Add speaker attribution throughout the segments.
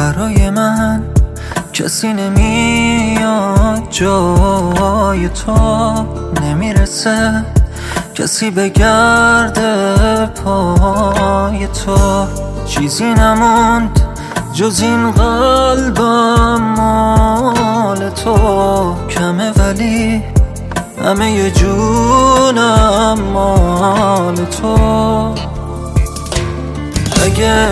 Speaker 1: برای من کسی نمیاد جای تو، نمیرسه کسی بگرده پای تو. چیزی نموند جز این قلبم مال تو، کمه ولی همه جونم مال تو. اگه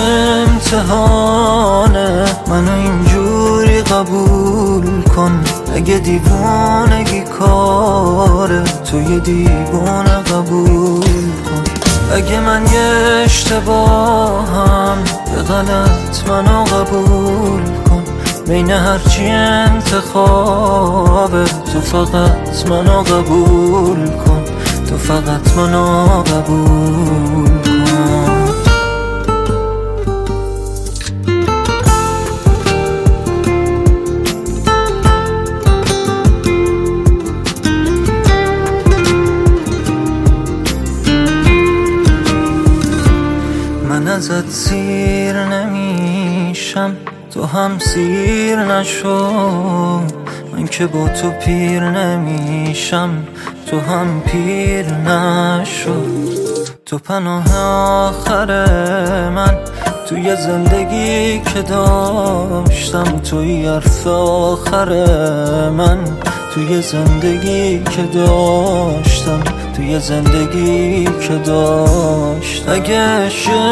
Speaker 1: امتحانه منو اینجوری قبول کن، اگه دیوونگی کاره تو یه دیوونه قبول کن. اگه من یه اشتباهم به غلط منو قبول کن، بین هرچی انتخابه تو فقط منو قبول کن، تو فقط منو قبول کن. من ازت سیر نمیشم، تو هم سیر نشو. من که با تو پیر نمیشم، تو هم پیر نشو. تو پناه آخر من توی زندگی که داشتم، توی حرف آخر من توی زندگی که داشتم، توی زندگی که داشت. اگه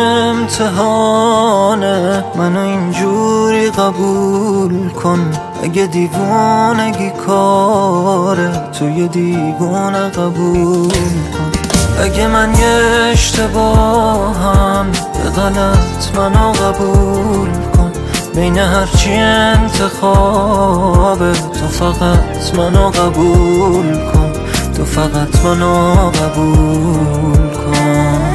Speaker 1: امتحانه منو اینجوری قبول کن، اگه دیوونگی کاره توی دیوونه قبول کن. اگه من یه اشتباهم به غلط منو قبول کن، بین هرچی انتخابه تو فقط منو قبول کن، تو فقط منو قبول کن.